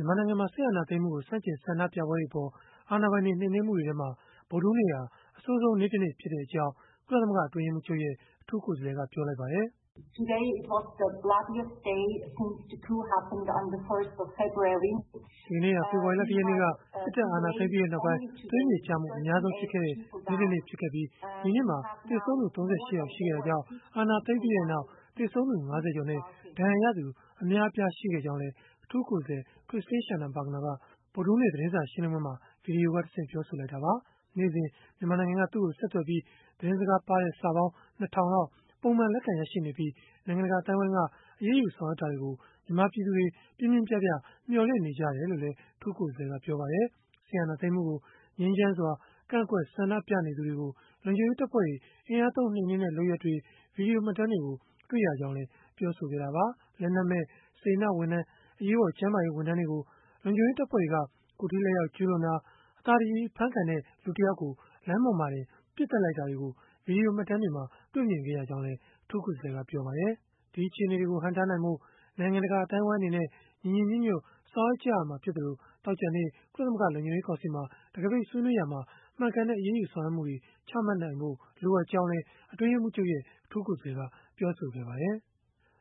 မြန်မာနိုင်ငံမှာ စစ်အာဏာသိမ်းမှုကိုဆန့်ကျင်ဆန္ဒပြပွဲတွေအပေါ် အာဏာပိုင်တွေနှိမ်နင်းမှုတွေထဲမှာ ဗုဒ္ဓဟူးနေ့ဟာ အဆိုးဆုံးနေ့တနေ့ဖြစ်ကြောင်း ကုလသမဂ္ဂအတွင်းရေးမှူးချုပ်ရဲ့ အထူးကိုယ်စားလှယ်ကပြောလိုက်ပါတယ်။ Today it was the bloodiest day since the coup happened on the 1st of February. ဒီနေ့ဟာဖေဖော်ဝါရီလ ၁ ရက်နေ့ကစစ်တပ်အာဏာသိမ်းပြီးနောက်ပိုင်း သွေးမြေကျမှုအများဆုံးဖြစ်ခဲ့တဲ့နေ့တနေ့ဖြစ်ခဲ့ပြီးဒီနေ့မှာသေဆုံးသူ38ယောက်ရှိခဲ့တာကြောင့်အာဏာသိမ်းပြီးနောက်သေဆုံးသူ50ကျော်နဲ့ဒဏ်ရာရသူအများအပြားရှိခဲ့ကြောင်းလည်းအထူးကိုယ်စားလှယ် Christine Schraner Burgener ကဗုဒ္ဓဟူးနေ့သတင်းစာရှင်းလင်းပွဲမှာဗွီဒီယိုကတဆင့်ပြောဆိုလိုက်တာပါ။နေ့စဉ်မြန်မာနိုင်ငံကသူ့ကိုဆက်သွယ်ပြီးသတင်းစကားပါးတဲ့စာပေါင်း 2000 လောက်ပုံမှန်လက်ခံရရှိနေပြီးနိုင်ငံတကာအသိုင်းအဝိုင်းကအရေးယူဆောင်ရွက်တာတွေကိုမြန်မာပြည်သူတွေပြင်းပြင်းပြပြမျှော်လင့်နေကြတယ်လို့လည်းအထူးကိုယ်စားလှယ်ကပြောပါတယ်။ဆီယနာသိမ်းမှုကိုငြိမ်းချမ်းစွာကန့်ကွက်ဆန္ဒပြနေသူတွေကိုလုံခြုံရေးတပ်ဖွဲ့တွေအင်အားသုံးနှိမ်နင်းတဲ့လုပ်ရပ်တွေဗီဒီယိုမှတ်တမ်းတွေကိုတွေ့ရကြောင်းလည်းပြောဆိုခဲ့တာပါ။လက်နက်မဲ့စေတနာ့ဝန်ထမ်းအရေးပေါ်ကျန်းမာရေးဝန်ထမ်းတွေကိုလုံခြုံရေးတပ်ဖွဲ့တွေကကိုယ်ထိလက်ရောက်ကျူးလွန်တာအသာတကြည်ဖမ်းခံတဲ့လူတစ်ယောက်ကိုလမ်းပေါ်မှာတင်ပစ်တက်လိုက်တာတွေကိုဗီဒီယိုမှတ်တမ်းတွေမှာတွေ့မြင်ခဲ့ရကြောင်းလည်းအထူးကိုယ်စားလှယ်ကပြောပါတယ်။ဒီအခြေအနေတွေကိုဟန့်တားနိုင်ဖို့နိုင်ငံတကာအသိုင်းအဝိုင်းအနေနဲ့ညီညီညွတ်ညွတ်ဆောင်ရွက်ကြရမှာဖြစ်သလိုသောကြာနေ့ကုလသမဂ္ဂလုံခြုံရေးကောင်စီမှာတံခါးပိတ်ဆွေးနွေးရာမှာမှန်ကန်တဲ့အရေးယူဆောင်ရွက်မှုတွေချမှတ်နိုင်ဖို့လိုအပ်ကြောင်းလည်းအတွင်းရေးမှူးချုပ်ရဲ့အထူးကိုယ်စားလှယ်ကပြောဆိုခဲ့ပါတယ်။